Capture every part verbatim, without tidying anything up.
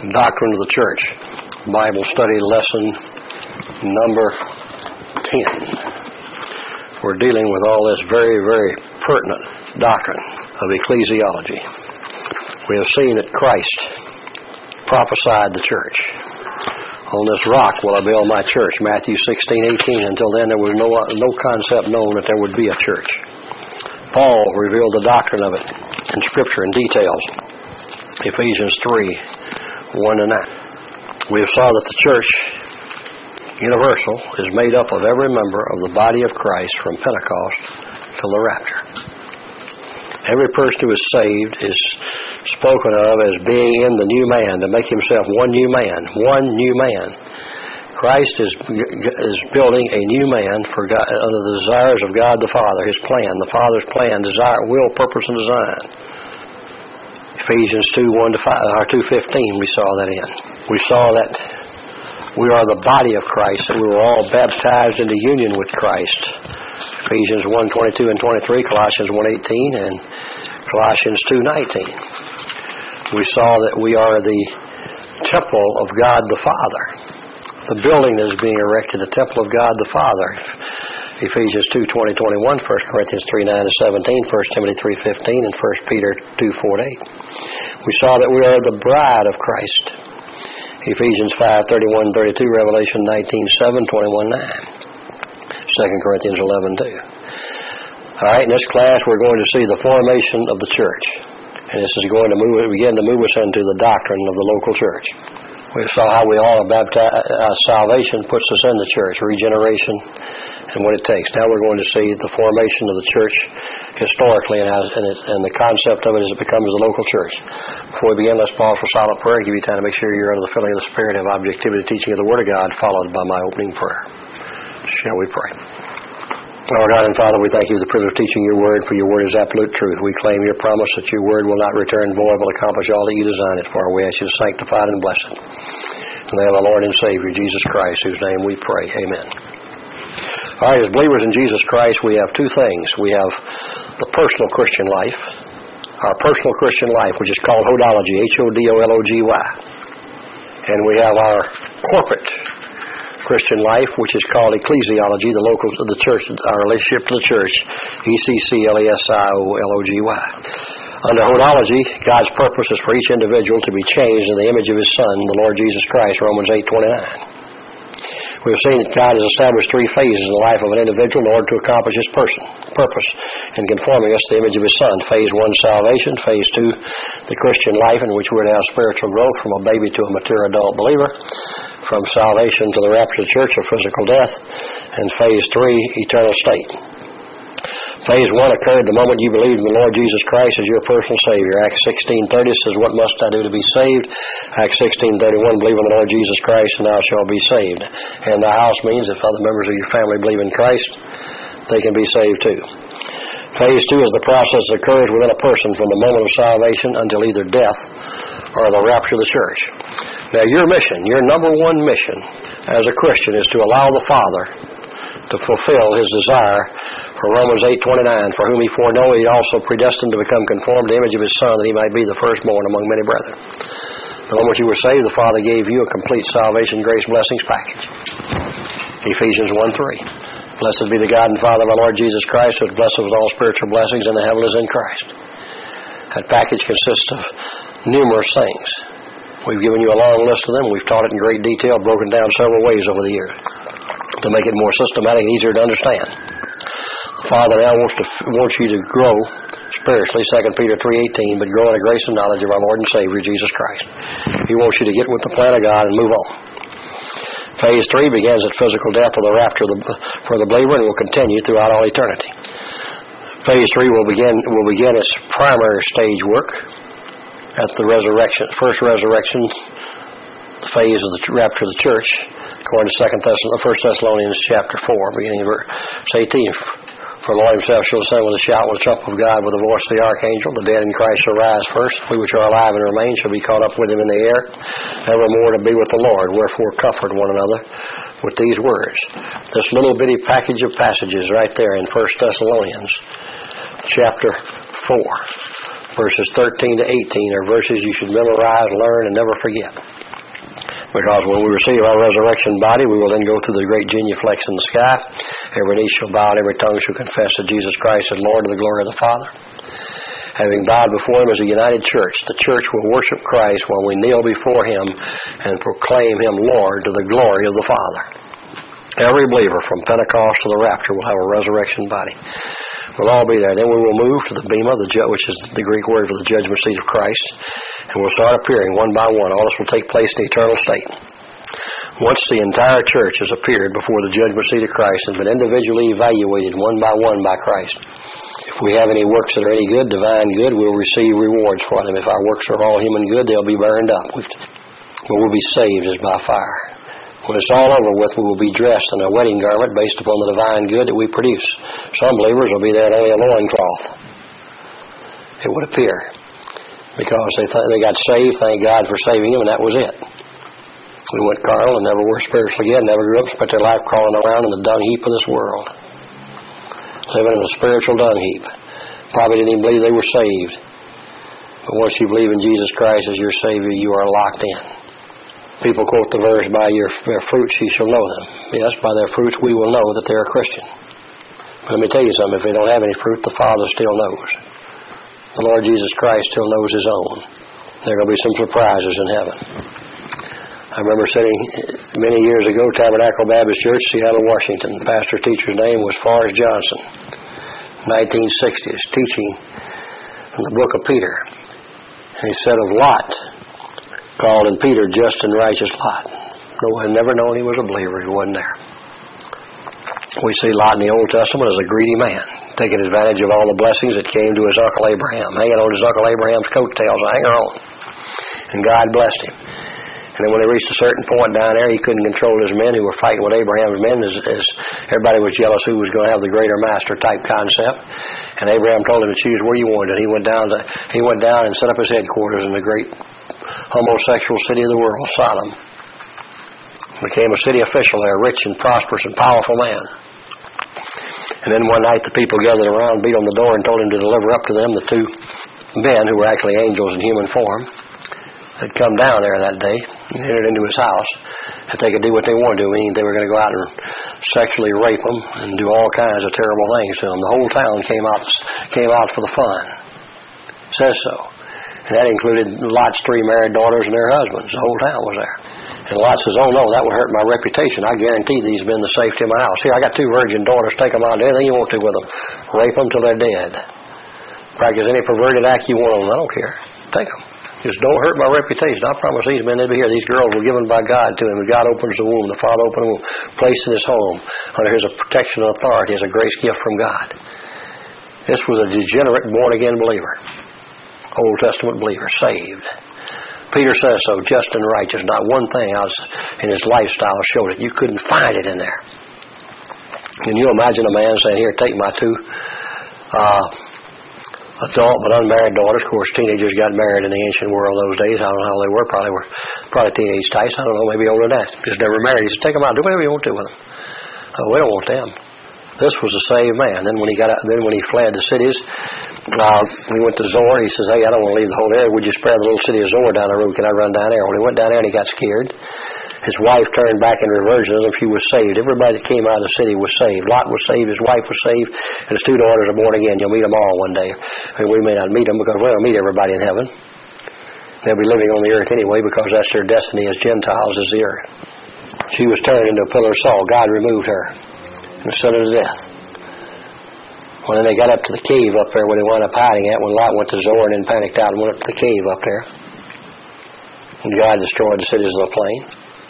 Doctrine of the Church, Bible study lesson number ten. We're dealing with all this very, very pertinent doctrine of ecclesiology. We have seen that Christ prophesied the church. On this rock will I build my church, Matthew sixteen eighteen. Until then there was no, no concept known that there would be a church. Paul revealed the doctrine of it in Scripture in details. Ephesians three, one to nine. We have saw that the church universal is made up of every member of the body of Christ from Pentecost till the rapture. Every person who is saved is spoken of as being in the new man, to make himself one new man, one new man. Christ is is building a new man for God, under the desires of God the Father, His plan, the Father's plan, desire, will, purpose, and design. Ephesians two, one to five, or two fifteen, we saw that in. We saw that we are the body of Christ, that we were all baptized into union with Christ. Ephesians one, twenty-two and twenty-three, Colossians one, eighteen, and Colossians two, nineteen. We saw that we are the temple of God the Father. The building that is being erected, the temple of God the Father. Ephesians two, twenty, twenty-one, First Corinthians three, nine to seventeen, First Timothy three, fifteen, and First Peter two, four to eight. We saw that we are the bride of Christ. Ephesians five, thirty-one, thirty-two, Revelation nineteen, seven, twenty-one, nine. Second Corinthians eleven, two. All right, in this class we're going to see the formation of the church. And this is going to move, begin to move us into the doctrine of the local church. We saw how we all are baptized. Uh, salvation puts us in the church, regeneration, and what it takes. Now we're going to see the formation of the church historically and, as, and, it, and the concept of it as it becomes the local church. Before we begin, let's pause for silent prayer. Give you time to make sure you're under the filling of the Spirit, have objectivity, teaching of the Word of God, followed by my opening prayer. Shall we pray? Lord God and Father, we thank you for the privilege of teaching your word, for your word is absolute truth. We claim your promise that your word will not return void, but accomplish all that you design it for. We ask you to sanctify it and bless it. In the name of our Lord and Savior, Jesus Christ, whose name we pray. Amen. All right, as believers in Jesus Christ, we have two things. We have the personal Christian life, our personal Christian life, which is called hodology, H O D O L O G Y. And we have our corporate Christian life, which is called ecclesiology, the local, the church, our relationship to the church, E C C L E S I O L O G Y. Under hodology, God's purpose is for each individual to be changed in the image of His Son, the Lord Jesus Christ, Romans eight, twenty-nine. We have seen that God has established three phases in the life of an individual in order to accomplish His person, purpose in conforming us to the image of His Son. Phase one, salvation. Phase two, the Christian life, in which we're to have spiritual growth from a baby to a mature adult believer. From salvation to the rapture of the church or physical death. And phase three, eternal state. Phase one occurred the moment you believed in the Lord Jesus Christ as your personal Savior. Acts sixteen thirty says, what must I do to be saved? Acts sixteen thirty-one, believe in the Lord Jesus Christ and thou shalt be saved. And the house means if other members of your family believe in Christ, they can be saved too. Phase two is the process that occurs within a person from the moment of salvation until either death or the rapture of the church. Now your mission, your number one mission as a Christian is to allow the Father to fulfill His desire for Romans eight twenty-nine, for whom He foreknow He also predestined to become conformed to the image of His Son, that He might be the firstborn among many brethren. The moment you were saved, the Father gave you a complete salvation, grace, blessings package. Ephesians one three. Blessed be the God and Father of our Lord Jesus Christ, who has blessed us with all spiritual blessings in the heavens in Christ. That package consists of numerous things. We've given you a long list of them. We've taught it in great detail, broken down several ways over the years to make it more systematic and easier to understand. The Father now wants to wants you to grow spiritually, Second Peter three eighteen, but grow in the grace and knowledge of our Lord and Savior, Jesus Christ. He wants you to get with the plan of God and move on. Phase three begins at physical death or the rapture for the believer and will continue throughout all eternity. Phase three will begin will begin its primary stage work at the resurrection, first resurrection phase of the rapture of the church, according to Second Thessalonians, First Thessalonians chapter four, beginning of verse eighteen. For the Lord Himself shall descend with a shout, with a trump of God, with the voice of the archangel. The dead in Christ shall rise first. We which are alive and remain shall be caught up with Him in the air, evermore to be with the Lord. Wherefore comfort one another with these words. This little bitty package of passages right there in First Thessalonians chapter four. Verses thirteen to eighteen are verses you should memorize, learn, and never forget. Because when we receive our resurrection body, we will then go through the great genuflex in the sky. Every knee shall bow and every tongue shall confess that Jesus Christ is Lord to the glory of the Father. Having bowed before Him as a united church, the church will worship Christ while we kneel before Him and proclaim Him Lord to the glory of the Father. Every believer from Pentecost to the rapture will have a resurrection body. We'll all be there. Then we will move to the bema, the ju- which is the Greek word for the judgment seat of Christ, and we'll start appearing one by one. All this will take place in the eternal state. Once the entire church has appeared before the judgment seat of Christ and been individually evaluated one by one by Christ, if we have any works that are any good, divine good, we'll receive rewards for them. If our works are all human good, they'll be burned up. We've, but we'll be saved as by fire. When it's all over with, we will be dressed in a wedding garment based upon the divine good that we produce. Some believers will be there in only a loincloth, it would appear, because they th- they got saved, thank God for saving them, and that was it. We went carnal and never were spiritual again, never grew up, spent their life crawling around in the dung heap of this world, living in a spiritual dung heap. Probably didn't even believe they were saved. But once you believe in Jesus Christ as your Savior, you are locked in. People quote the verse, by your, their fruits you shall know them. Yes, by their fruits we will know that they're a Christian. But let me tell you something, if they don't have any fruit, the Father still knows. The Lord Jesus Christ still knows His own. There are going to be some surprises in heaven. I remember sitting many years ago, Tabernacle Baptist Church, Seattle, Washington. The pastor teacher's name was Forrest Johnson, nineteen sixties, teaching from the book of Peter. And he said of Lot, called in Peter just and righteous Lot. No one had never known he was a believer. He wasn't there. We see Lot in the Old Testament as a greedy man, taking advantage of all the blessings that came to his uncle Abraham, hanging on his uncle Abraham's coattails, hanging on. And God blessed him. And then when he reached a certain point down there, he couldn't control his men who were fighting with Abraham's men, as, as everybody was jealous who was going to have the greater master type concept. And Abraham told him to choose where you wanted. He went down to, he went down and set up his headquarters in the great homosexual city of the world, Sodom. Became a city official there, rich and prosperous and powerful man. And then one night the people gathered around, beat on the door, and told him to deliver up to them the two men who were actually angels in human form had come down there that day and entered into his house, and they could do what they wanted to, meaning they were going to go out and sexually rape them and do all kinds of terrible things to them. The whole town came out came out for the fun. It says so. And that included Lot's three married daughters and their husbands. The whole town was there. And Lot says, oh no, that would hurt my reputation. I guarantee these men the safety of my house. Here, I got two virgin daughters. Take them out and do anything you want to with them. Rape them till they're dead. Practice any perverted act you want on them. I don't care. Take them. Just don't hurt my reputation. I promise these men, they'll be here. These girls were given by God to him. God opens the womb. The Father opened the womb. Placed in his home under his protection and authority as a grace gift from God. This was a degenerate, born-again believer. Old Testament believer, saved. Peter says so, just and righteous. Not one thing else in his lifestyle showed it. You couldn't find it in there. Can you imagine a man saying, here, take my two uh, adult but unmarried daughters? Of course, teenagers got married in the ancient world those days. I don't know how they were. Probably were probably teenage types. I don't know, maybe older than that. Just never married. He said, take them out. Do whatever you want to with them. Oh, we don't want them. This was a saved man. Then when he got out, then when he fled the cities, uh, he went to Zor. He says, hey, I don't want to leave the whole area. Would you spare the little city of Zor down the road? Can I run down there? Well, he went down there and he got scared. His wife turned back in reversion. She was saved. Everybody that came out of the city was saved. Lot was saved. His wife was saved. And his two daughters are born again. You'll meet them all one day. I mean, we may not meet them because we don't meet everybody in heaven. They'll be living on the earth anyway because that's their destiny as Gentiles is the earth. She was turned into a pillar of salt. God removed her and sent her to death. Well, then they got up to the cave up there where they wound up hiding at when Lot went to Zor and then panicked out and went up to the cave up there. And God destroyed the cities of the plain.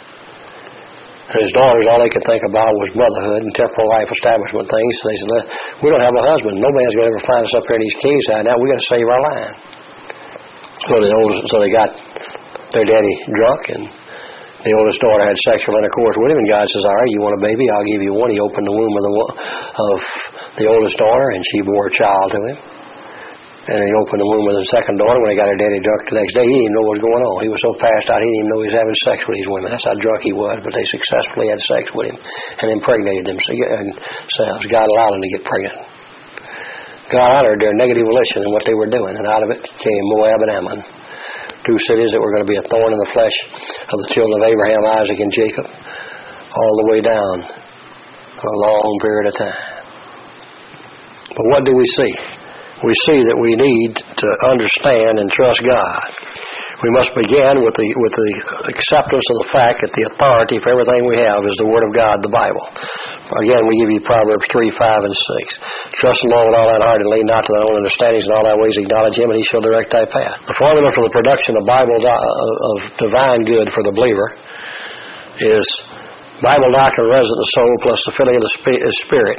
And his daughters, all they could think about was motherhood and temporal life establishment things. So they said, we don't have a husband. No man's going to ever find us up here in these caves hiding out. We've got to save our line. So, the oldest, so they got their daddy drunk, and the oldest daughter had sexual intercourse with him, and God says, all right, you want a baby? I'll give you one. He opened the womb of the, of the oldest daughter, and she bore a child to him. And he opened the womb of the second daughter. When he got her daddy drunk the next day, he didn't even know what was going on. He was so passed out, he didn't even know he was having sex with these women. That's how drunk he was, but they successfully had sex with him and impregnated themselves. God allowed them to get pregnant. God honored their negative volition and what they were doing, and out of it came Moab and Ammon, two cities that were going to be a thorn in the flesh of the children of Abraham, Isaac, and Jacob, all the way down for a long period of time. But what do we see? We see that we need to understand and trust God. We must begin with the with the acceptance of the fact that the authority for everything we have is the Word of God, the Bible. Again, we give you Proverbs three, five, and six. Trust the Lord with all thine heart and lean not to thine own understandings, and all thy ways acknowledge Him, and He shall direct thy path. The formula for the production of Bible of divine good for the believer is Bible doctrine resident in the soul plus the filling of the Spirit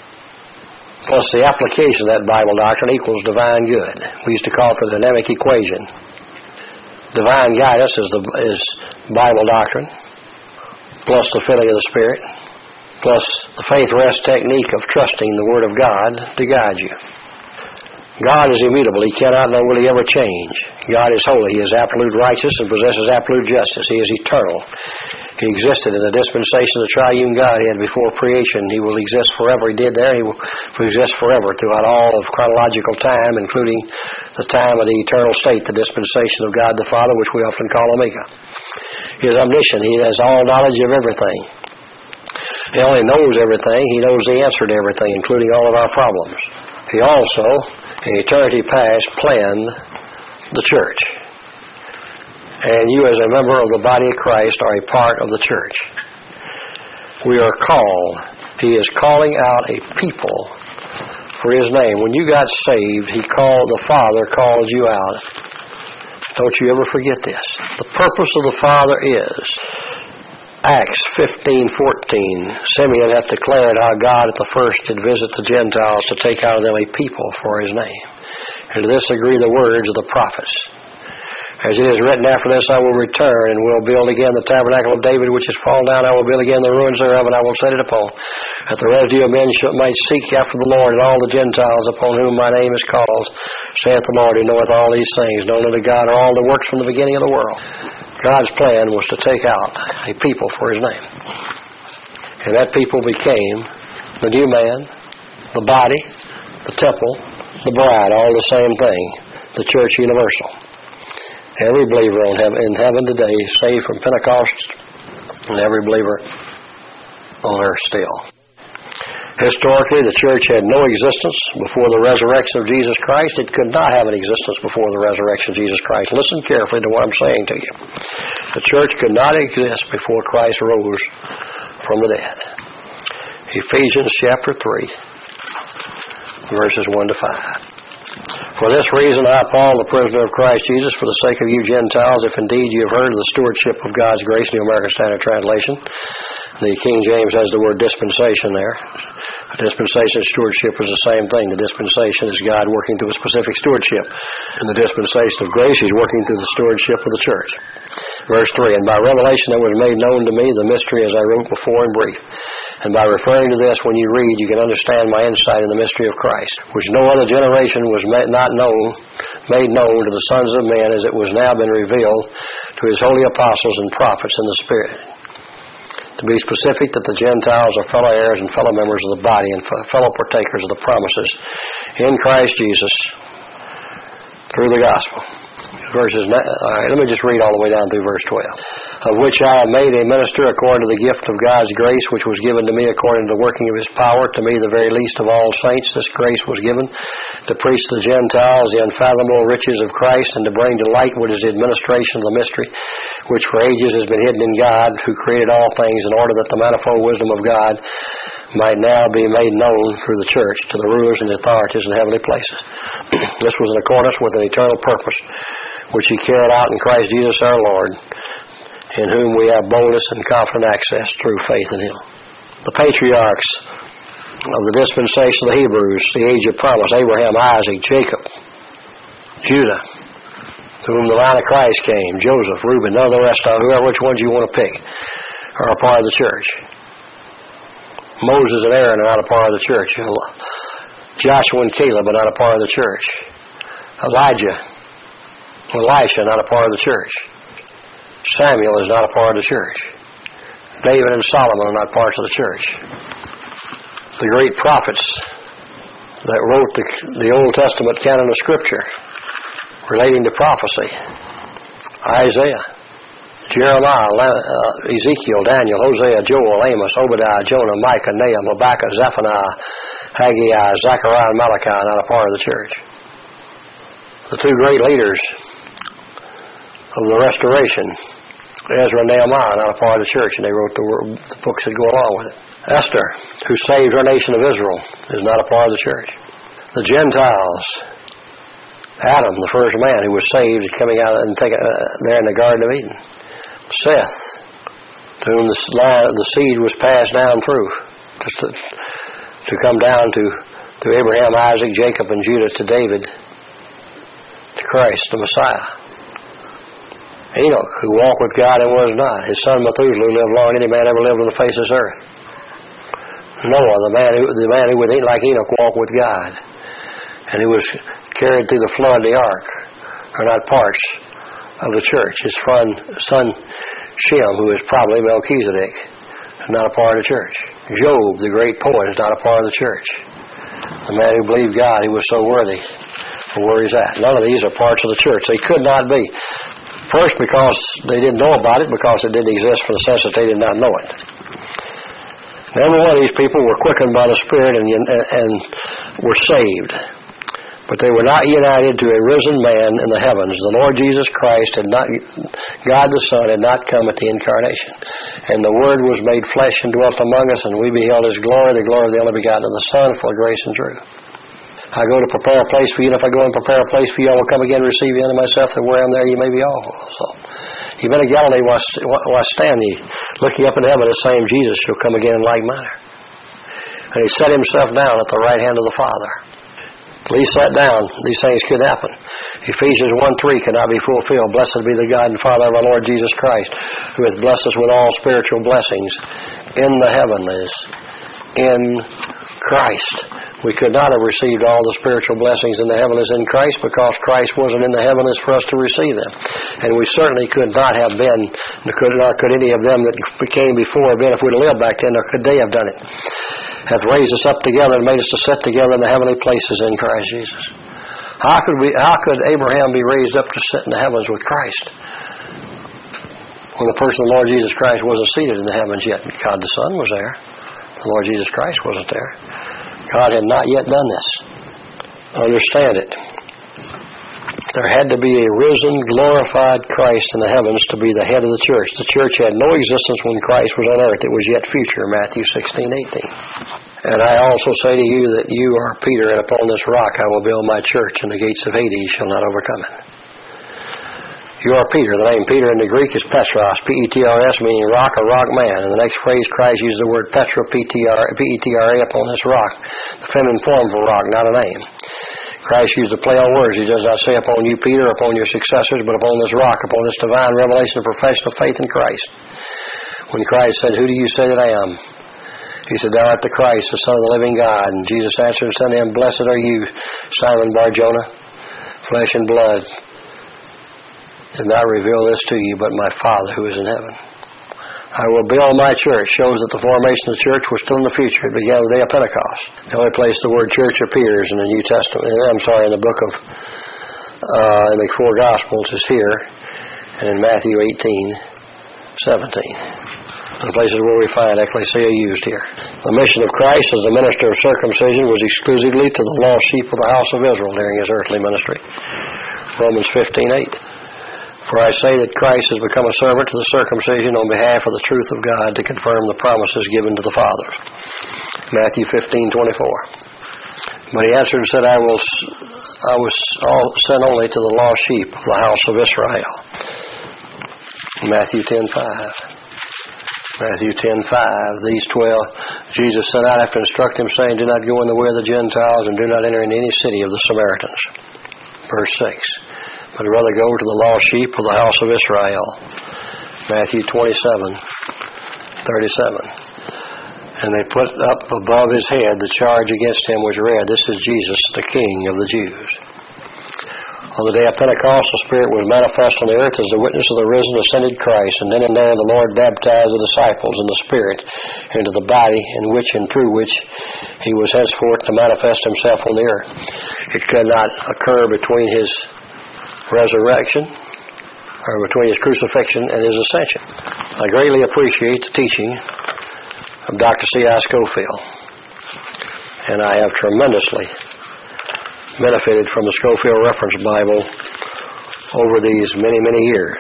plus the application of that Bible doctrine equals divine good. We used to call it the dynamic equation. Divine guidance is the is Bible doctrine, plus the filling of the Spirit, plus the faith rest technique of trusting the Word of God to guide you. God is immutable. He cannot nor will He ever change. God is holy. He is absolute righteous and possesses absolute justice. He is eternal. He existed in the dispensation of the triune Godhead before creation. He will exist forever. He did there. He will exist forever throughout all of chronological time, including the time of the eternal state, the dispensation of God the Father, which we often call Omega. He is omniscient. He has all knowledge of everything. He only knows everything. He knows the answer to everything, including all of our problems. He also, in eternity past, planned the church. And you as a member of the body of Christ are a part of the church. We are called. He is calling out a people for His name. When you got saved, He called, the Father called you out. Don't you ever forget this. The purpose of the Father is Acts fifteen fourteen. Simeon hath declared how God at the first did visit the Gentiles to take out of them a people for His name. And to this agree the words of the prophets. As it is written, after this I will return, and will build again the tabernacle of David, which is fallen down. I will build again the ruins thereof, and I will set it upon, that the residue of men might seek after the Lord, and all the Gentiles upon whom my name is called, saith the Lord, who knoweth all these things, known unto God are all the works from the beginning of the world. God's plan was to take out a people for His name. And that people became the new man, the body, the temple, the bride, all the same thing, the church universal. Every believer in heaven today is saved from Pentecost, and every believer on earth still. Historically, the church had no existence before the resurrection of Jesus Christ. It could not have an existence before the resurrection of Jesus Christ. Listen carefully to what I'm saying to you. The church could not exist before Christ rose from the dead. Ephesians chapter three, verses one to five. For this reason, I, Paul, the prisoner of Christ Jesus, for the sake of you Gentiles, if indeed you have heard of the stewardship of God's grace, New American Standard Translation. The King James has the word dispensation there. Dispensation and stewardship is the same thing. The dispensation is God working through a specific stewardship. In the dispensation of grace, He's working through the stewardship of the church. Verse three, and by revelation that was made known to me, the mystery as I wrote before in brief. And by referring to this, when you read, you can understand my insight in the mystery of Christ, which no other generation was not known, made known to the sons of men as it was now been revealed to His holy apostles and prophets in the Spirit. To be specific, that the Gentiles are fellow heirs and fellow members of the body and fellow partakers of the promises in Christ Jesus through the gospel. Verses, all right, let me just read all the way down through verse twelve. Of which I am made a minister according to the gift of God's grace, which was given to me according to the working of His power. To me, the very least of all saints, this grace was given to preach to the Gentiles the unfathomable riches of Christ, and to bring to light what is the administration of the mystery, which for ages has been hidden in God, who created all things, in order that the manifold wisdom of God might now be made known through the church to the rulers and authorities in heavenly places. This was in accordance with an eternal purpose, which He carried out in Christ Jesus our Lord, in whom we have boldness and confident access through faith in Him. The patriarchs of the dispensation of the Hebrews, the age of promise, Abraham, Isaac, Jacob, Judah, to whom the line of Christ came, Joseph, Reuben, none of the rest of whoever, which ones you want to pick, are a part of the church. Moses and Aaron are not a part of the church. Joshua and Caleb are not a part of the church. Elijah, Elisha, not a part of the church. Samuel is not a part of the church. David and Solomon are not parts of the church. The great prophets that wrote the, the Old Testament canon of Scripture relating to prophecy. Isaiah, Jeremiah, uh, Ezekiel, Daniel, Hosea, Joel, Amos, Obadiah, Jonah, Micah, Nahum, Habakkuk, Zephaniah, Haggai, Zechariah, and Malachi, not a part of the church. The two great leaders of the Restoration, Ezra and Nehemiah, not a part of the church, and they wrote the, the books that go along with it. Esther, who saved our nation of Israel, is not a part of the church. The Gentiles, Adam, the first man who was saved, coming out and taken uh, there in the Garden of Eden. Seth, to whom the, line, the seed was passed down through, just to, to come down to, to Abraham, Isaac, Jacob, and Judah, to David, to Christ, the Messiah. Enoch, who walked with God and was not. His son Methuselah, who lived long any man ever lived on the face of this earth. Noah, the man who, the man who would, like Enoch, walked with God, and who was carried through the flood, the ark, are not parts of the church. His son, son Shem, who is probably Melchizedek, is not a part of the church. Job, the great poet, is not a part of the church. The man who believed God, he was so worthy for where he's at. None of these are parts of the church. They could not be. First, because they didn't know about it, because it didn't exist for the sense that they did not know it. Every one of these people were quickened by the Spirit and, and, and were saved. But they were not united to a risen man in the heavens. The Lord Jesus Christ had not, God the Son had not come at the incarnation. And the Word was made flesh and dwelt among us, and we beheld His glory, the glory of the only begotten of the Son, full of grace and truth. I go to prepare a place for you, and if I go and prepare a place for you, I will come again and receive you unto myself, and where I am there you may be also. You've been in Galilee, why, why stand ye? Looking up in heaven, the same Jesus shall come again in like manner. And He set Himself down at the right hand of the Father. Till He sat down, these things could happen. Ephesians one three could not be fulfilled. Blessed be the God and Father of our Lord Jesus Christ, who hath blessed us with all spiritual blessings in the heavenlies, in Christ. We could not have received all the spiritual blessings in the heavenlies in Christ, because Christ wasn't in the heavenlies for us to receive them. And we certainly could not have been, nor could any of them that came before have been, if we'd lived back then, or could they have done it. Hath raised us up together and made us to sit together in the heavenly places in Christ Jesus. How could we? How could Abraham be raised up to sit in the heavens with Christ when the person of the Lord Jesus Christ wasn't seated in the heavens yet? God the Son was there. The Lord Jesus Christ wasn't there. God had not yet done this. Understand it. There had to be a risen, glorified Christ in the heavens to be the head of the church. The church had no existence when Christ was on earth. It was yet future, Matthew sixteen eighteen. And I also say to you that you are Peter, and upon this rock I will build my church, and the gates of Hades shall not overcome it. You are Peter. The name Peter in the Greek is Petros, P E T R S, meaning rock or rock man. And the next phrase, Christ used the word Petra, P E T R A, upon this rock. The feminine form for rock, not a name. Christ used a play on words. He does not say upon you, Peter, upon your successors, but upon this rock, upon this divine revelation of professional faith in Christ. When Christ said, who do you say that I am? He said, thou art the Christ, the Son of the living God. And Jesus answered and said to him, blessed are you, Simon Bar-Jonah, flesh and blood did not reveal this to you, but my Father who is in heaven. I will build my church. Shows that the formation of the church was still in the future. It began the day of Pentecost. The only place the word church appears in the New Testament, I'm sorry, in the book of, uh, in the four Gospels is here, and in Matthew eighteen, seventeen. The places where we find ecclesia used here. The mission of Christ as the minister of circumcision was exclusively to the lost sheep of the house of Israel during His earthly ministry. Romans fifteen eight. For I say that Christ has become a servant to the circumcision on behalf of the truth of God to confirm the promises given to the fathers. Matthew fifteen twenty-four. But He answered and said, I will I was all sent only to the lost sheep of the house of Israel. Matthew ten five. Matthew ten five. These twelve Jesus sent out after instructing them, saying, do not go in the way of the Gentiles, and do not enter into any city of the Samaritans. Verse six. But rather go to the lost sheep of the house of Israel. Matthew twenty-seven thirty-seven. And they put up above His head the charge against Him was read, this is Jesus, the King of the Jews. On the day of Pentecost, the Spirit was manifest on the earth as the witness of the risen, ascended Christ, and then and there the Lord baptized the disciples in the Spirit into the body in which and through which He was henceforth to manifest Himself on the earth. It could not occur between His resurrection or between His crucifixion and His ascension. I greatly appreciate the teaching of Doctor C I Scofield, and I have tremendously benefited from the Scofield Reference Bible over these many, many years.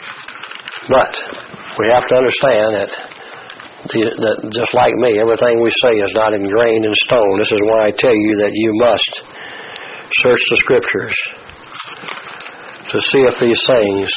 But we have to understand that, the, that just like me, everything we say is not ingrained in stone. This is why I tell you that you must search the Scriptures to see if these things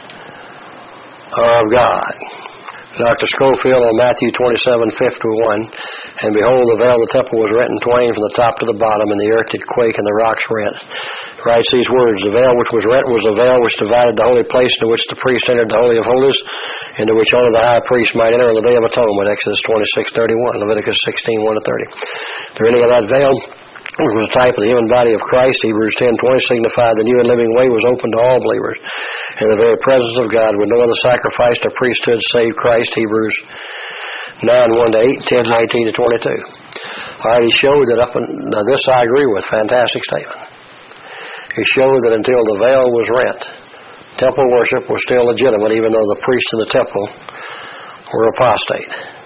are of God. Doctor Scofield on Matthew twenty-seven fifty-one, and behold, the veil of the temple was rent in twain from the top to the bottom, and the earth did quake, and the rocks rent. Writes these words, the veil which was rent was the veil which divided the holy place into which the priest entered the Holy of Holies, into which only the high priest might enter on the Day of Atonement, Exodus twenty-six thirty-one, Leviticus sixteen one to thirty. The rending of that veil, which was a type of the human body of Christ, Hebrews ten twenty, signified the new and living way was open to all believers. In the very presence of God, with no other sacrifice or priesthood save Christ, Hebrews nine one to eight, ten nineteen to twenty-two. I already showed that up in, now this I agree with, fantastic statement. He showed that until the veil was rent, temple worship was still legitimate, even though the priests in the temple were apostate.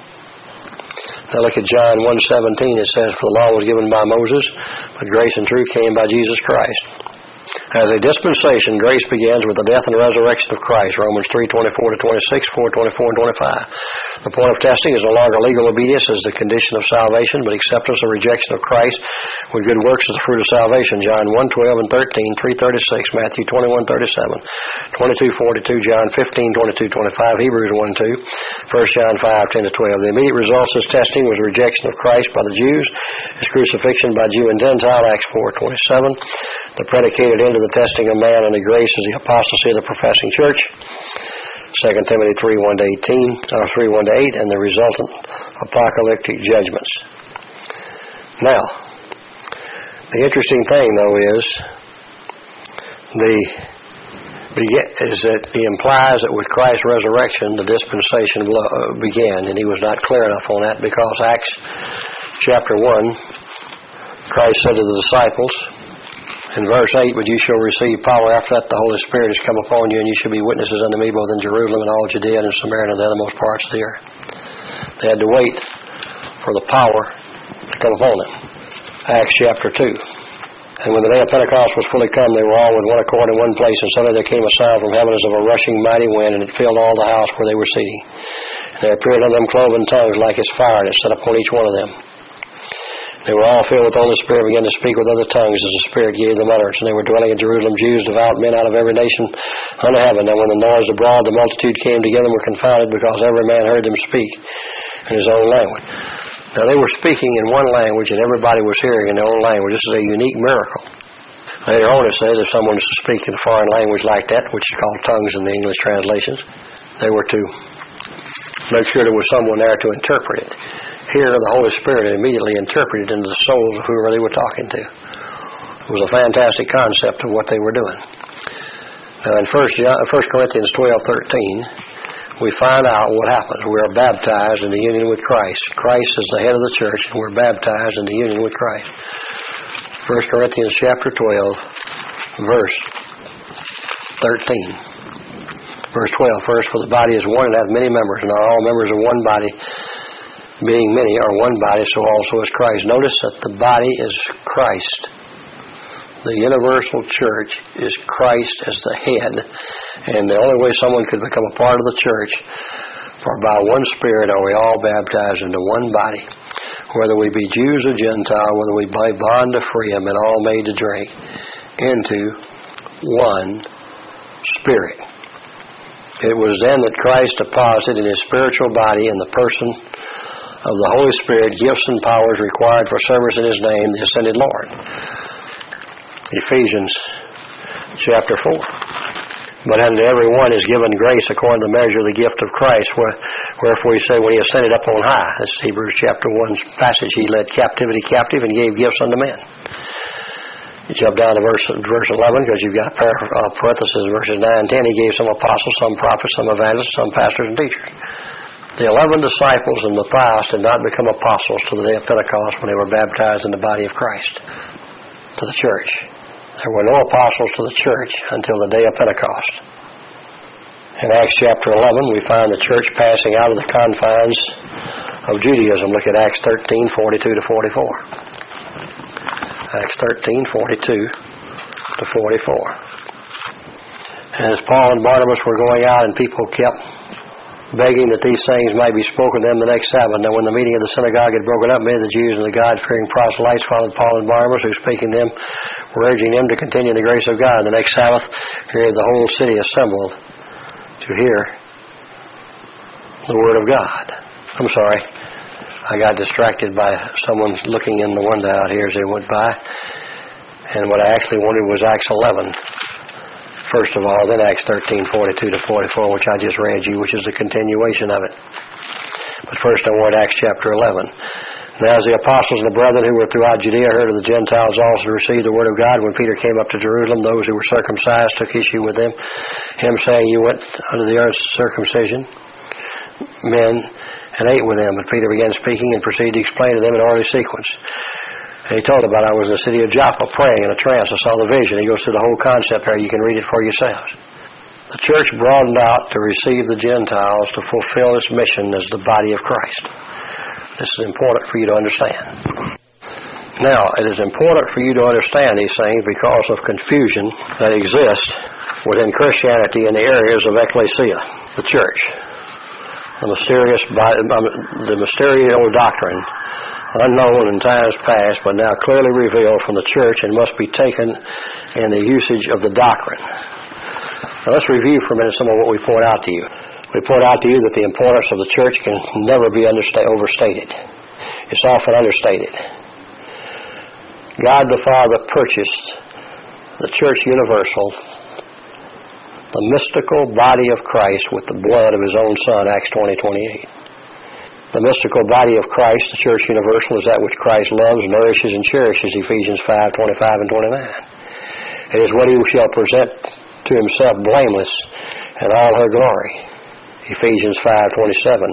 Now look at John one seventeen. It says, for the law was given by Moses, but grace and truth came by Jesus Christ. As a dispensation, grace begins with the death and resurrection of Christ, Romans three twenty-four to twenty-six, four twenty-four and twenty-five. The point of testing is no longer legal obedience as the condition of salvation, but acceptance or rejection of Christ with good works as the fruit of salvation, John one twelve and thirteen, three thirty-six, Matthew twenty-one thirty-seven, twenty-two forty-two, John fifteen twenty-two twenty-five, Hebrews one two, First John five ten to twelve. The immediate results of this testing was rejection of Christ by the Jews, His crucifixion by Jew and Gentile, Acts four twenty-seven. The predicated end of the testing of man under grace is the apostasy of the professing church, Second Timothy three one to eighteen, or three one to eight, and the resultant apocalyptic judgments. Now, the interesting thing, though, is the is that he implies that with Christ's resurrection, the dispensation began, and he was not clear enough on that because Acts chapter one, Christ said to the disciples, in verse eight, but you shall receive power after that the Holy Spirit has come upon you, and you shall be witnesses unto me both in Jerusalem and all Judea and Samaria and the uttermost parts of the earth. They had to wait for the power to come upon them. Acts chapter two. And when the day of Pentecost was fully come, they were all with one accord in one place, and suddenly there came a sound from heaven as of a rushing mighty wind, and it filled all the house where they were sitting. And there appeared unto them cloven tongues like as fire, and it set upon each one of them. They were all filled with the Holy Spirit and began to speak with other tongues as the Spirit gave them utterance. And they were dwelling in Jerusalem, Jews, devout men out of every nation under heaven. And when the noise abroad, the multitude came together and were confounded, because every man heard them speak in his own language. Now they were speaking in one language, and everybody was hearing in their own language. This is a unique miracle. Later on it says if someone was to speak in a foreign language like that, which is called tongues in the English translations, they were to make sure there was someone there to interpret it. Here, the Holy Spirit immediately interpreted into the souls of whoever they were talking to. It was a fantastic concept of what they were doing. Now, in First Corinthians twelve thirteen, we find out what happens. We are baptized into union with Christ. Christ is the head of the church, and we're baptized into union with Christ. First Corinthians chapter twelve, verse thirteen. Verse twelve, first, for the body is one and hath many members, and are all members of one body, being many are one body, so also is Christ. Notice that the body is Christ. The universal church is Christ as the head. And the only way someone could become a part of the church, for by one Spirit are we all baptized into one body. Whether we be Jews or Gentile, whether we be bond or free, and all made to drink into one Spirit. It was then that Christ deposited in His spiritual body in the person of the Holy Spirit gifts and powers required for service in His name, the ascended Lord. Ephesians chapter four. But unto every one is given grace according to the measure of the gift of Christ, where, wherefore He said, when He ascended up on high, this is Hebrews chapter one passage, He led captivity captive and gave gifts unto men. You jump down to verse verse eleven because you've got uh, parentheses in verses nine and ten. He gave some apostles, some prophets, some evangelists, some pastors and teachers. The eleven disciples and Matthias did not become apostles to the day of Pentecost when they were baptized in the body of Christ, to the church. There were no apostles to the church until the day of Pentecost. In Acts chapter eleven, we find the church passing out of the confines of Judaism. Look at Acts thirteen, forty-two to forty-four. Acts thirteen, forty-two to forty-four. As Paul and Barnabas were going out and people kept begging that these things might be spoken to them the next Sabbath. Now when the meeting of the synagogue had broken up, many of the Jews and the God-fearing proselytes followed Paul and Barnabas, who speaking to them were urging them to continue in the grace of God. And the next Sabbath, here the whole city assembled to hear the Word of God. I'm sorry. I got distracted by someone looking in the window out here as they went by. And what I actually wanted was Acts eleven. First of all, then Acts thirteen, forty-two to forty-four, which I just read you, which is a continuation of it. But first I wanted Acts chapter eleven. Now as the apostles and the brethren who were throughout Judea heard of the Gentiles also received the word of God, when Peter came up to Jerusalem, those who were circumcised took issue with him, him saying, you went under the uncircumcision men and ate with them. But Peter began speaking and proceeded to explain to them in orderly sequence. And he told about I was in the city of Joppa praying in a trance. I saw the vision. He goes through the whole concept there. You can read it for yourselves. The church broadened out to receive the Gentiles to fulfill its mission as the body of Christ. This is important for you to understand. Now, it is important for you to understand these things because of confusion that exists within Christianity in the areas of ecclesia, the church. The mysterious, the mysterious doctrine, unknown in times past, but now clearly revealed from the church and must be taken in the usage of the doctrine. Now let's review for a minute some of what we point out to you. We point out to you that the importance of the church can never be overstated. It's often understated. God the Father purchased the church universal, the mystical body of Christ, with the blood of His own Son, Acts twenty, twenty-eight. The mystical body of Christ, the church universal, is that which Christ loves, nourishes, and cherishes, Ephesians five, twenty-five and twenty-nine. It is what He shall present to Himself blameless in all her glory, Ephesians five, twenty-seven,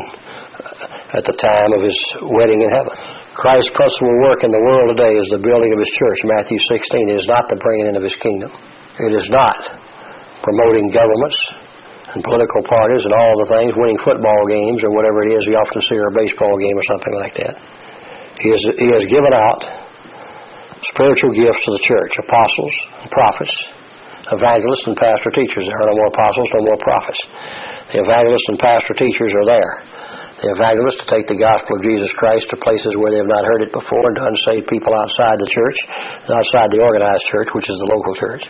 at the time of His wedding in heaven. Christ's principal work in the world today is the building of His church, Matthew sixteen. It is not the bringing in of His kingdom. It is not promoting governments and political parties and all the things, winning football games or whatever it is we often see, or a baseball game or something like that. He has, he has given out spiritual gifts to the church, apostles and prophets, evangelists and pastor teachers. There are no more apostles, no more prophets. The evangelists and pastor teachers are there. The evangelists to take the gospel of Jesus Christ to places where they have not heard it before, and to unsaved people outside the church, outside the organized church, which is the local church.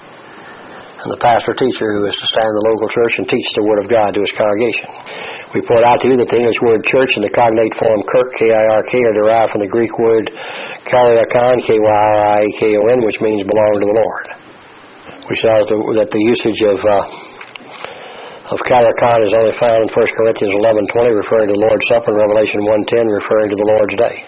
And the pastor-teacher who is to stand in the local church and teach the Word of God to his congregation. We point out to you that the English word church and the cognate form kirk, K I R K, are derived from the Greek word karyakon, K Y R I A K O N, which means belong to the Lord. We saw that the, that the usage of uh, of karyakon is only found in First Corinthians eleven twenty, referring to the Lord's Supper, and Revelation one ten, referring to the Lord's Day.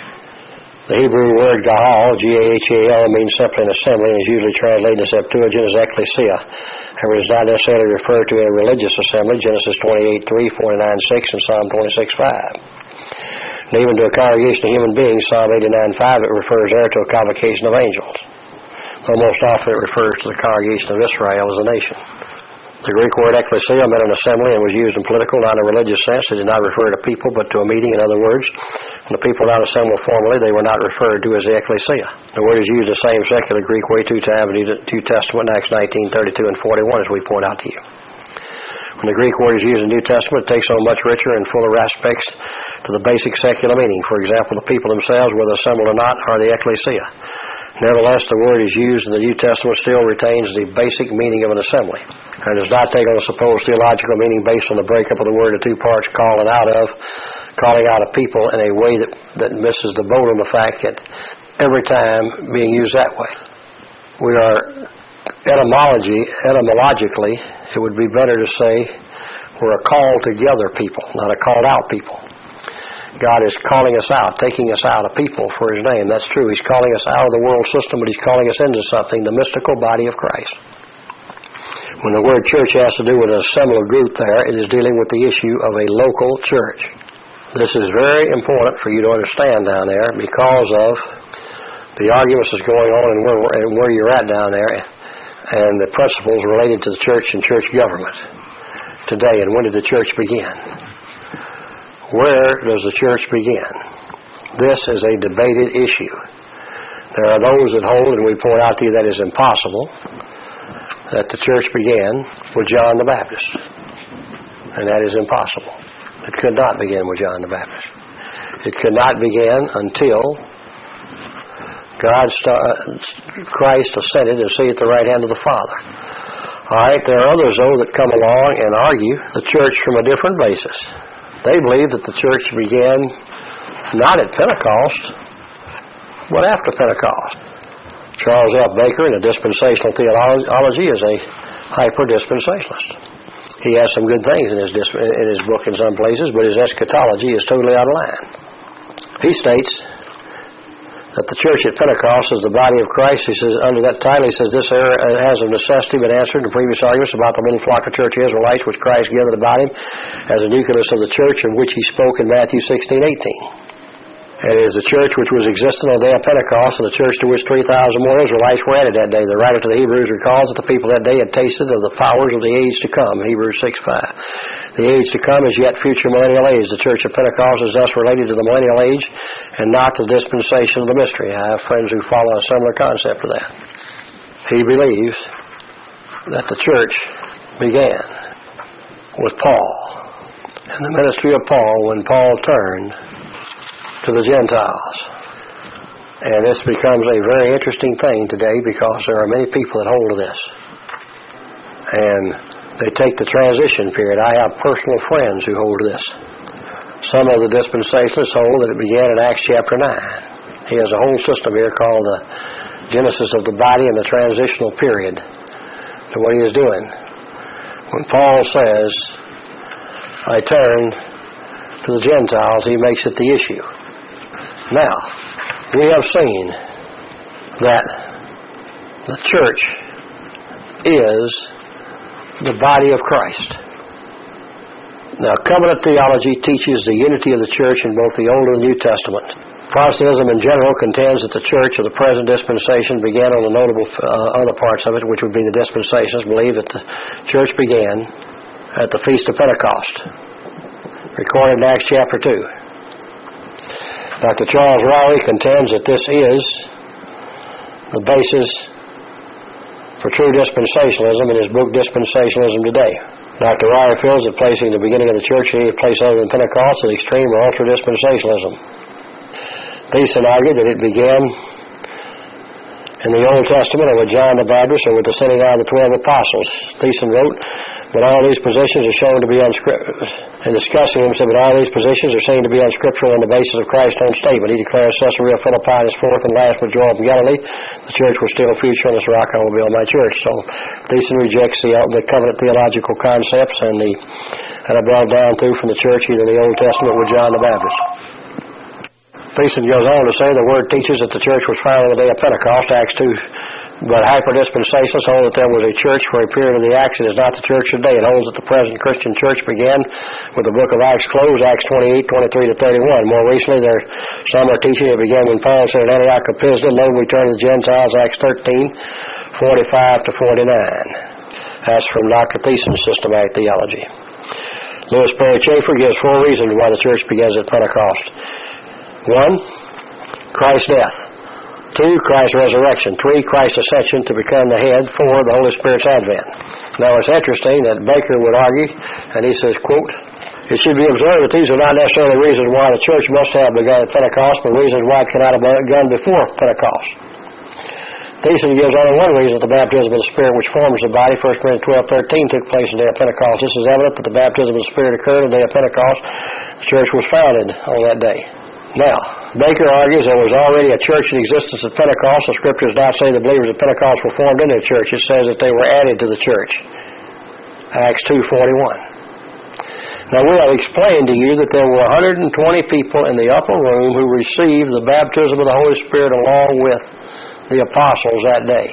The Hebrew word gahal, G A H A L, means simply an assembly and is usually translated in the Septuagint as ecclesia. However, it is not necessarily referred to a religious assembly, Genesis twenty-eight three, forty-nine six, and Psalm twenty-six five. And even to a congregation of human beings, Psalm eighty-nine five, it refers there to a convocation of angels. Though most often it refers to the congregation of Israel as a nation. The Greek word ecclesia meant an assembly and was used in political, not in a religious sense. It did not refer to people, but to a meeting. In other words, when the people not assembled formally, they were not referred to as the ecclesia. The word is used the same secular Greek way two times in the New Testament, Acts nineteen, thirty-two, and forty-one, as we point out to you. When the Greek word is used in the New Testament, it takes on much richer and fuller aspects to the basic secular meaning. For example, the people themselves, whether assembled or not, are the ecclesia. Nevertheless, the word is used in the New Testament still retains the basic meaning of an assembly, and does not take on a supposed theological meaning based on the breakup of the word into two parts, calling out of, calling out of people in a way that, that misses the boat on the fact that every time being used that way. We are etymology, etymologically, it would be better to say we're a called together people, not a called out people. God is calling us out, taking us out, a people for His name. That's true. He's calling us out of the world system, but He's calling us into something, the mystical body of Christ. When the word church has to do with an assembly group there, it is dealing with the issue of a local church. This is very important for you to understand down there because of the arguments that's going on and where, and where you're at down there, and the principles related to the church and church government today. And when did the church begin? Where does the church begin? This is a debated issue. There are those that hold, and we point out to you that is impossible, that the church began with John the Baptist. And that is impossible. It could not begin with John the Baptist. It could not begin until God, Christ ascended and seated at the right hand of the Father. All right, there are others, though, that come along and argue the church from a different basis. They believe that the church began not at Pentecost, but after Pentecost. Charles F. Baker, in a dispensational theology, is a hyper-dispensationalist. He has some good things in his, in his book in some places, but his eschatology is totally out of line. He states that the church at Pentecost is the body of Christ. He says, under that title, he says, this error has of necessity been answered in previous arguments about the little flock of church Israelites which Christ gathered about Him as a nucleus of the church, of which He spoke in Matthew sixteen eighteen. It is the church which was existent on the day of Pentecost, and the church to which three thousand more Israelites were added that day. The writer to the Hebrews recalls that the people that day had tasted of the powers of the age to come, Hebrews six five. The age to come is yet future millennial age. The church of Pentecost is thus related to the millennial age and not the dispensation of the mystery. I have friends who follow a similar concept to that. He believes that the church began with Paul and the ministry of Paul when Paul turned to the Gentiles. And this becomes a very interesting thing today because there are many people that hold to this. And they take the transition period. I have personal friends who hold to this. Some of the dispensationalists hold that it began in Acts chapter nine. He has a whole system here called the Genesis of the body and the transitional period to what he is doing. When Paul says, I turn to the Gentiles, he makes it the issue. Now, we have seen that the church is the body of Christ. Now, covenant theology teaches the unity of the church in both the Old and New Testament. Protestantism in general contends that the church of the present dispensation began on the notable uh, other parts of it, which would be the dispensations, believe that the church began at the Feast of Pentecost, recorded in Acts chapter two. Doctor Charles Rowley contends that this is the basis for true dispensationalism in his book Dispensationalism Today. Doctor Rowley feels that placing the beginning of the church in any place other than Pentecost is extreme or ultra-dispensationalism. Thiessen argued that it began in the Old Testament or with John the Baptist or with the sending out of the twelve apostles. Thiessen wrote, but all these positions are shown to be unscriptural. In discussing them, said, but all these positions are seen to be unscriptural on the basis of Christ's own statement. He declares Caesarea Philippi his fourth and last withdrawal from Galilee. The church was still future on this rock I will build my church. So Thiessen rejects the, the covenant theological concepts and the and above down through from the church either the Old Testament with John the Baptist. Thiessen goes on to say the Word teaches that the church was founded on the day of Pentecost, Acts two. But hyper-dispensationalists hold that there was a church for a period of the Acts. It is not the church today. It holds that the present Christian church began with the book of Acts closed, Acts twenty-eight, twenty-three to thirty-one. More recently, there some are teaching it began when Paul said at Antioch of Pisidia, lo, we turn to the Gentiles, Acts thirteen, forty-five to forty-nine. That's from Doctor Thiessen's systematic theology. Louis Perry Chafer gives four reasons why the church begins at Pentecost. One, Christ's death. Two, Christ's resurrection. Three, Christ's ascension to become the head. Four, the Holy Spirit's advent. Now, it's interesting that Baker would argue, and he says, quote, it should be observed that these are not necessarily reasons why the church must have begun at Pentecost, but reasons why it cannot have begun before Pentecost. Thiessen gives only one reason that the baptism of the Spirit which forms the body, First Corinthians twelve thirteen, took place on the day of Pentecost. This is evident that the baptism of the Spirit occurred on the day of Pentecost. The church was founded on that day. Now, Baker argues there was already a church in existence at Pentecost. The Scripture does not say the believers at Pentecost were formed into a church. It says that they were added to the church. Acts two forty-one. Now, we have explained to you that there were one hundred twenty people in the upper room who received the baptism of the Holy Spirit along with the apostles that day.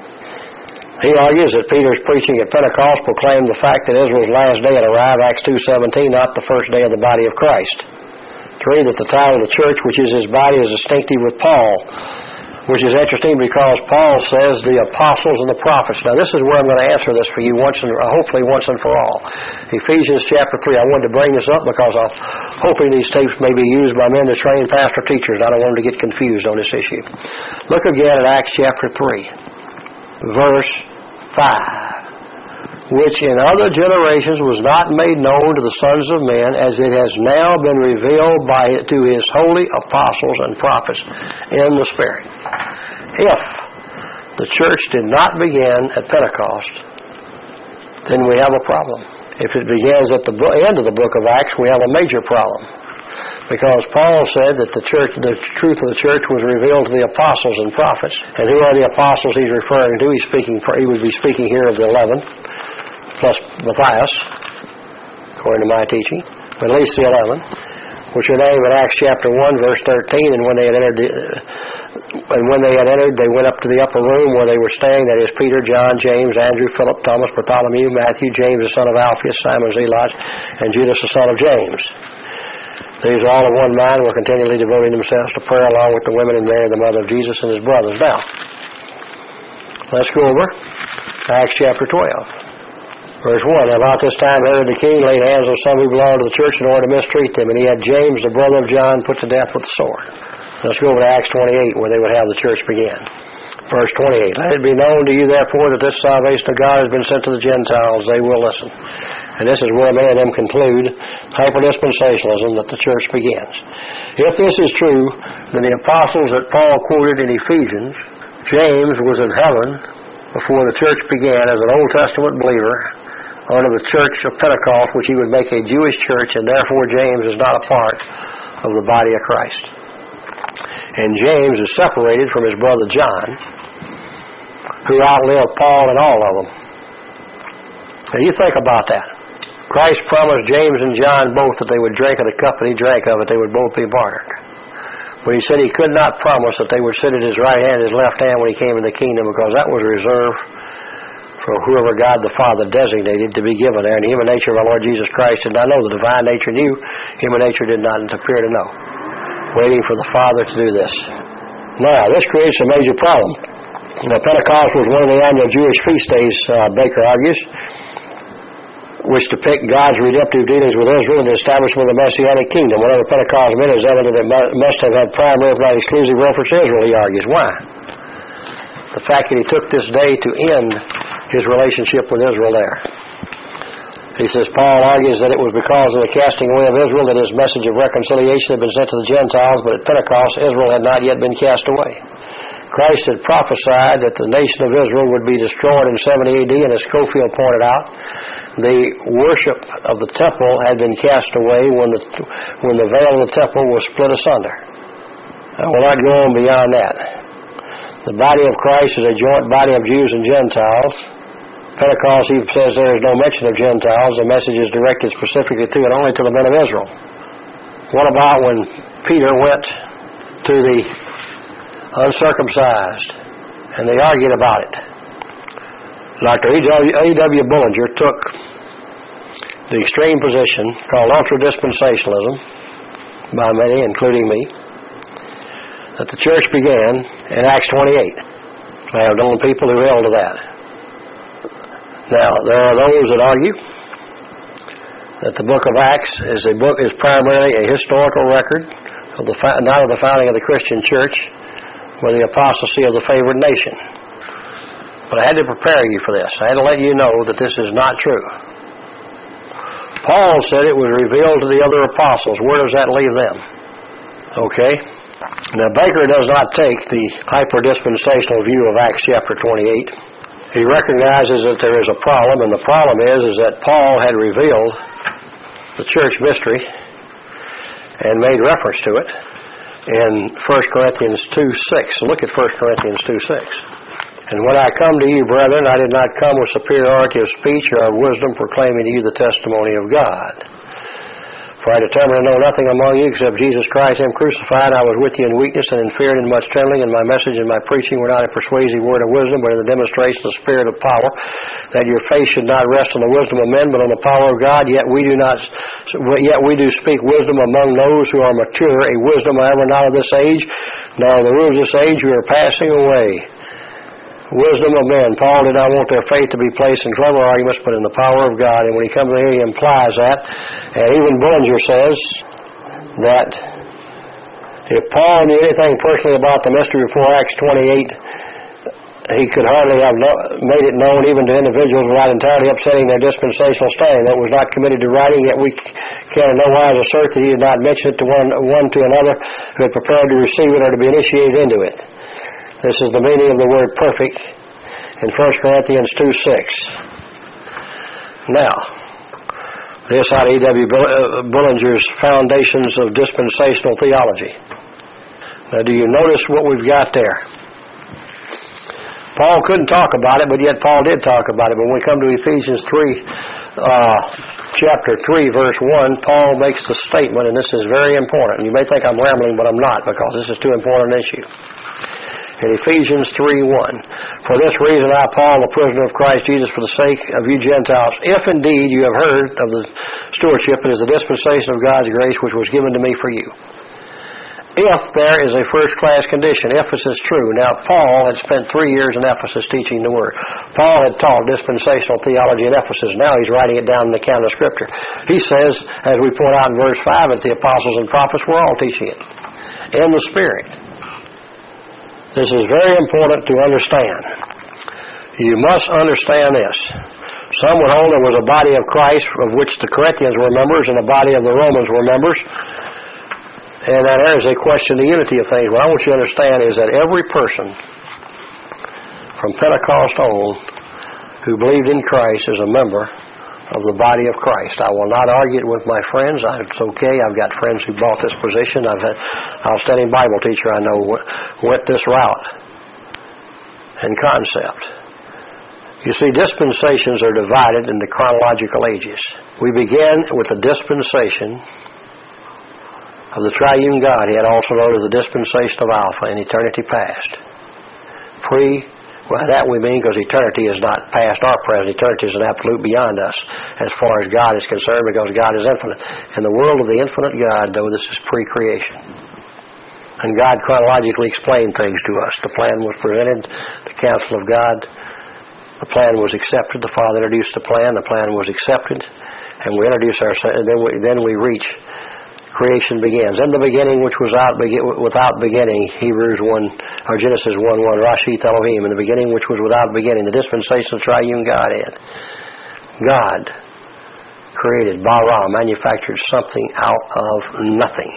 He argues that Peter's preaching at Pentecost proclaimed the fact that Israel's last day had arrived, Acts two seventeen, not the first day of the body of Christ. Three, that the title of the church, which is his body, is distinctive with Paul, which is interesting because Paul says the apostles and the prophets. Now, this is where I'm going to answer this for you once and hopefully once and for all. Ephesians chapter three. I wanted to bring this up because I'm hoping these tapes may be used by men to train pastor teachers. I don't want them to get confused on this issue. Look again at Acts chapter three, verse five. Which in other generations was not made known to the sons of men, as it has now been revealed by to his holy apostles and prophets in the Spirit. If the church did not begin at Pentecost, then we have a problem. If it begins at the end of the book of Acts, we have a major problem. Because Paul said that the church, the truth of the church was revealed to the apostles and prophets. And who are the apostles he's referring to? He's speaking. He would be speaking here of the eleven, plus Matthias, according to my teaching, but at least the eleven, which are named in Acts chapter one, verse thirteen. And when they had entered, the, uh, and when they had entered, they went up to the upper room where they were staying. That is Peter, John, James, Andrew, Philip, Thomas, Bartholomew, Matthew, James the son of Alphaeus, Simon Zealot, and Judas the son of James. These all of one mind were continually devoting themselves to prayer along with the women and Mary, the mother of Jesus, and his brothers. Now, let's go over to Acts chapter twelve. Verse one. About this time Herod the king laid hands on some who belonged to the church in order to mistreat them, and he had James, the brother of John, put to death with the sword. Let's go over to Acts twenty-eight, where they would have the church begin. Verse twenty-eight. Let it be known to you, therefore, that this salvation of God has been sent to the Gentiles. They will listen. And this is where many of them conclude hyperdispensationalism, that the church begins. If this is true, then the apostles that Paul quoted in Ephesians, James was in heaven before the church began as an Old Testament believer under the church of Pentecost, which he would make a Jewish church, and therefore James is not a part of the body of Christ. And James is separated from his brother John, who outlived Paul and all of them. Now you think about that. Christ promised James and John both that they would drink of the cup that he drank of it, they would both be martyred. But he said he could not promise that they would sit at his right hand and his left hand when he came in the kingdom, because that was reserved for whoever God the Father designated to be given there. And the human nature of our Lord Jesus Christ did not know. The divine nature knew. Human nature did not appear to know. Waiting for the Father to do this. Now, this creates a major problem. Now, Pentecost was one of the annual Jewish feast days, uh, Baker argues, which depict God's redemptive dealings with Israel and the establishment of the Messianic kingdom. Whatever Pentecost meant is evident that it must have had primary, if not exclusive, reference to Israel, he argues. Why? The fact that he took this day to end his relationship with Israel there. He says, Paul argues that it was because of the casting away of Israel that his message of reconciliation had been sent to the Gentiles, but at Pentecost, Israel had not yet been cast away. Christ had prophesied that the nation of Israel would be destroyed in seventy A D, and as Scofield pointed out, the worship of the temple had been cast away when the, when the veil of the temple was split asunder. I will not go on beyond that. The body of Christ is a joint body of Jews and Gentiles. Pentecost even says there is no mention of Gentiles. The message is directed specifically to and only to the men of Israel. What about when Peter went to the uncircumcised and they argued about it? Doctor A W Bullinger took the extreme position called ultra-dispensationalism, by many, including me, that the church began in Acts twenty-eight. I have known people who held to that. Now, there are those that argue that the book of Acts is a book is primarily a historical record of the not of the founding of the Christian church, but the apostasy of the favored nation. But I had to prepare you for this. I had to let you know that this is not true. Paul said it was revealed to the other apostles. Where does that leave them? Okay. Now, Baker does not take the hyper-dispensational view of Acts chapter twenty-eight. He recognizes that there is a problem, and the problem is, is that Paul had revealed the church mystery and made reference to it in First Corinthians two six. Look at First Corinthians two six. And when I come to you, brethren, I did not come with superiority of speech or of wisdom, proclaiming to you the testimony of God. For I determined to know nothing among you except Jesus Christ, Him crucified. I was with you in weakness and in fear and in much trembling, and my message and my preaching were not a persuasive word of wisdom, but in the demonstration of the Spirit of power, that your faith should not rest on the wisdom of men, but on the power of God. Yet we do not, yet we do speak wisdom among those who are mature, a wisdom however not of this age, nor of the rulers of this age who are passing away. Wisdom of men. Paul did not want their faith to be placed in clever arguments, but in the power of God. And when he comes here, he implies that. And even Bullinger says that if Paul knew anything personally about the mystery before Acts twenty-eight, he could hardly have made it known even to individuals without entirely upsetting their dispensational standing. That was not committed to writing, yet we can in no wise assert that he did not mention it to one, one to another who had prepared to receive it or to be initiated into it. This is the meaning of the word perfect in First Corinthians two six. Now, this out of E W Bullinger's Foundations of Dispensational Theology. Now, do you notice what we've got there? Paul couldn't talk about it, but yet Paul did talk about it. When we come to Ephesians three, uh, chapter three, verse one, Paul makes the statement, and this is very important. You may think I'm rambling, but I'm not, because this is too important an issue. In Ephesians three one, for this reason I, Paul, the prisoner of Christ Jesus, for the sake of you Gentiles, if indeed you have heard of the stewardship, it is the dispensation of God's grace which was given to me for you. If there is a first-class condition, Ephesus true. Now, Paul had spent three years in Ephesus teaching the Word. Paul had taught dispensational theology in Ephesus. Now he's writing it down in the canon of Scripture. He says, as we point out in verse five, that the apostles and prophets were all teaching it in the Spirit. This is very important to understand. You must understand this. Some would hold there was a body of Christ of which the Corinthians were members and a body of the Romans were members. And that there is a question of the unity of things. What I want you to understand is that every person from Pentecost on who believed in Christ is a member of the body of Christ. I will not argue it with my friends. It's okay. I've got friends who bought this position. I've had an outstanding Bible teacher I know went this route and concept. You see, dispensations are divided into chronological ages. We begin with the dispensation of the triune Godhead, also known as the dispensation of Alpha in eternity past. Pre Well, that we mean because eternity is not past or present. Eternity is an absolute beyond us as far as God is concerned, because God is infinite. In the world of the infinite God, though, this is pre-creation. And God chronologically explained things to us. The plan was presented, the counsel of God. The plan was accepted. The Father introduced the plan. The plan was accepted. And we introduce ourselves, and then we, then we reach creation begins. In the beginning, which was out, without beginning, Hebrews one, or Genesis one one, Rashith Elohim, in the beginning, which was without beginning, the dispensation of triune Godhead. God created, bara, manufactured something out of nothing.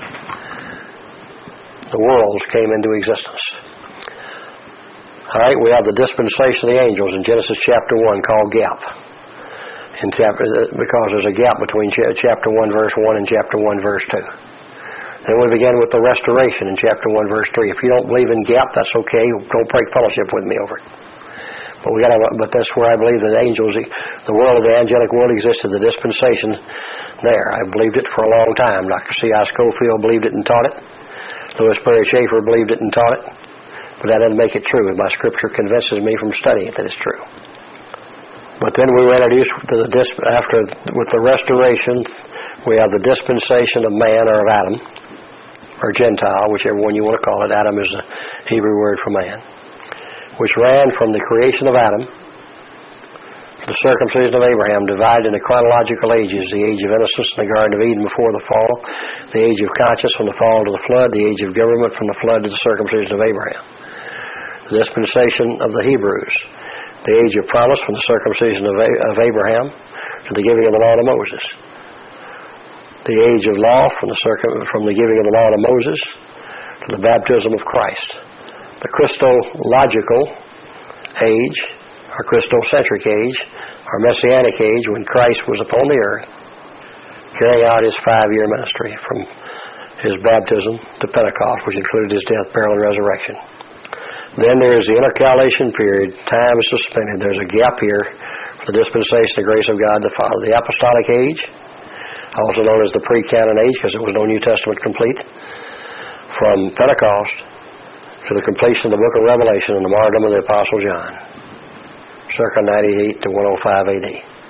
The worlds came into existence. All right, we have the dispensation of the angels in Genesis chapter one called gap. In chapter, because there's a gap between chapter one verse one and chapter one verse two. Then we begin with the restoration in chapter one verse three. If you don't believe in gap, that's okay. Don't break fellowship with me over it. But we got to. But that's where I believe that angels, the world of the angelic world existed. The dispensation there. I believed it for a long time. Doctor C I Scofield believed it and taught it. Louis Perry Schaefer believed it and taught it. But that doesn't make it true. My Scripture convinces me from studying it that it's true. But then we were introduced to the disp- after with the restoration, we have the dispensation of man or of Adam, or Gentile, whichever one you want to call it. Adam is the Hebrew word for man, which ran from the creation of Adam to the circumcision of Abraham, divided into chronological ages: the age of innocence in the Garden of Eden before the fall, the age of conscience from the fall to the flood, the age of government from the flood to the circumcision of Abraham, the dispensation of the Hebrews, the age of promise from the circumcision of, A- of Abraham to the giving of the law to Moses. The age of law from the, circum- from the giving of the law to Moses to the baptism of Christ. The Christological age, or Christocentric age, or Messianic age, when Christ was upon the earth, carrying out his five-year ministry from his baptism to Pentecost, which included his death, burial, and resurrection. Then there is the intercalation period. Time is suspended. There's a gap here for the dispensation of the grace of God the Father. The apostolic age, also known as the pre-canon age, because there was no New Testament complete, from Pentecost to the completion of the book of Revelation and the martyrdom of the Apostle John, circa ninety-eight to one oh five A D.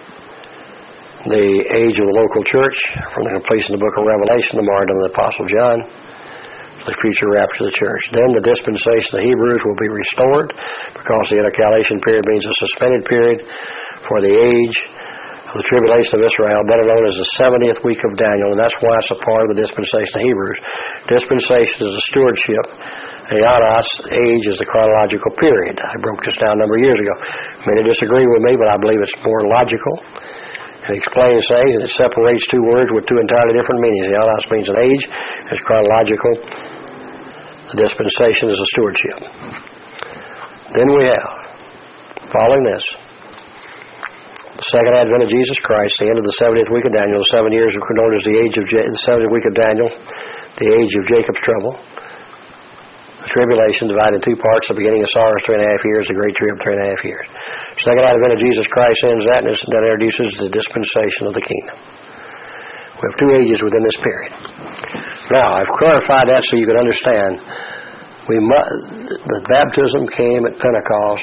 The age of the local church, from the completion of the book of Revelation, the martyrdom of the Apostle John, the future rapture of the church. Then the dispensation of the Hebrews will be restored, because the intercalation period means a suspended period for the age of the tribulation of Israel, better known as the seventieth week of Daniel, and that's why it's a part of the dispensation of Hebrews. Dispensation is a stewardship. Aeonos, age, is the chronological period. I broke this down a number of years ago. Many disagree with me, but I believe it's more logical. It explains things, and it separates two words with two entirely different meanings. Aeonos means an age, it's chronological. The dispensation is a stewardship. Then we have, following this, the second advent of Jesus Christ, the end of the seventieth week of Daniel, the seven years known as the age of Ja- the seventieth week of Daniel, the age of Jacob's trouble. The tribulation divided in two parts, the beginning of sorrows, three and a half years, the great trib, three and a half years. Second advent of Jesus Christ ends that, and that introduces the dispensation of the kingdom. We have two ages within this period. Now, I've clarified that so you can understand. We mu- the baptism came at Pentecost,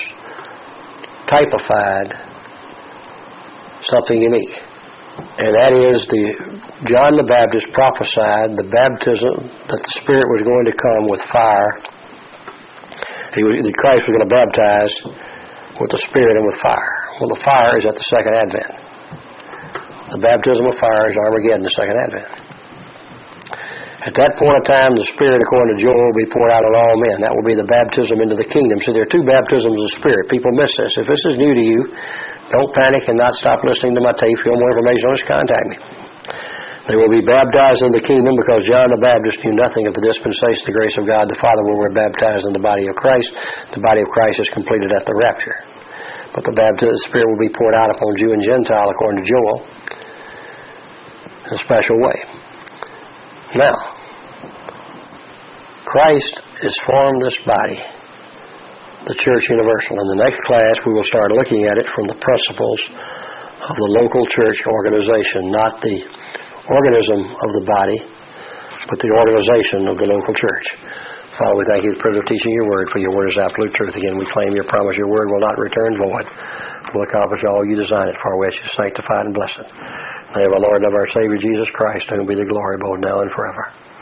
typified something unique. And that is, the John the Baptist prophesied the baptism, that the Spirit was going to come with fire. He was, Christ was going to baptize with the Spirit and with fire. Well, the fire is at the second advent. The baptism of fire is Armageddon, the second advent. At that point in time, the Spirit, according to Joel, will be poured out on all men. That will be the baptism into the kingdom. See, there are two baptisms of the Spirit. People miss this. If this is new to you, don't panic and not stop listening to my tape. If you want more information on this, contact me. They will be baptized in the kingdom, because John the Baptist knew nothing of the dispensation of the grace of God the Father, where we're baptized in the body of Christ. The body of Christ is completed at the rapture. But the baptism of the Spirit will be poured out upon Jew and Gentile, according to Joel, in a special way. Now, Christ has formed this body, the Church Universal. In the next class, we will start looking at it from the principles of the local church organization, not the organism of the body, but the organization of the local church. Father, we thank you for the privilege of teaching your word, for your word is absolute truth. Again, we claim your promise, your word will not return void. Will accomplish all you design it for. We ask you sanctified and blessed. In the name of our Lord and of our Savior Jesus Christ, to whom be the glory both now and forever.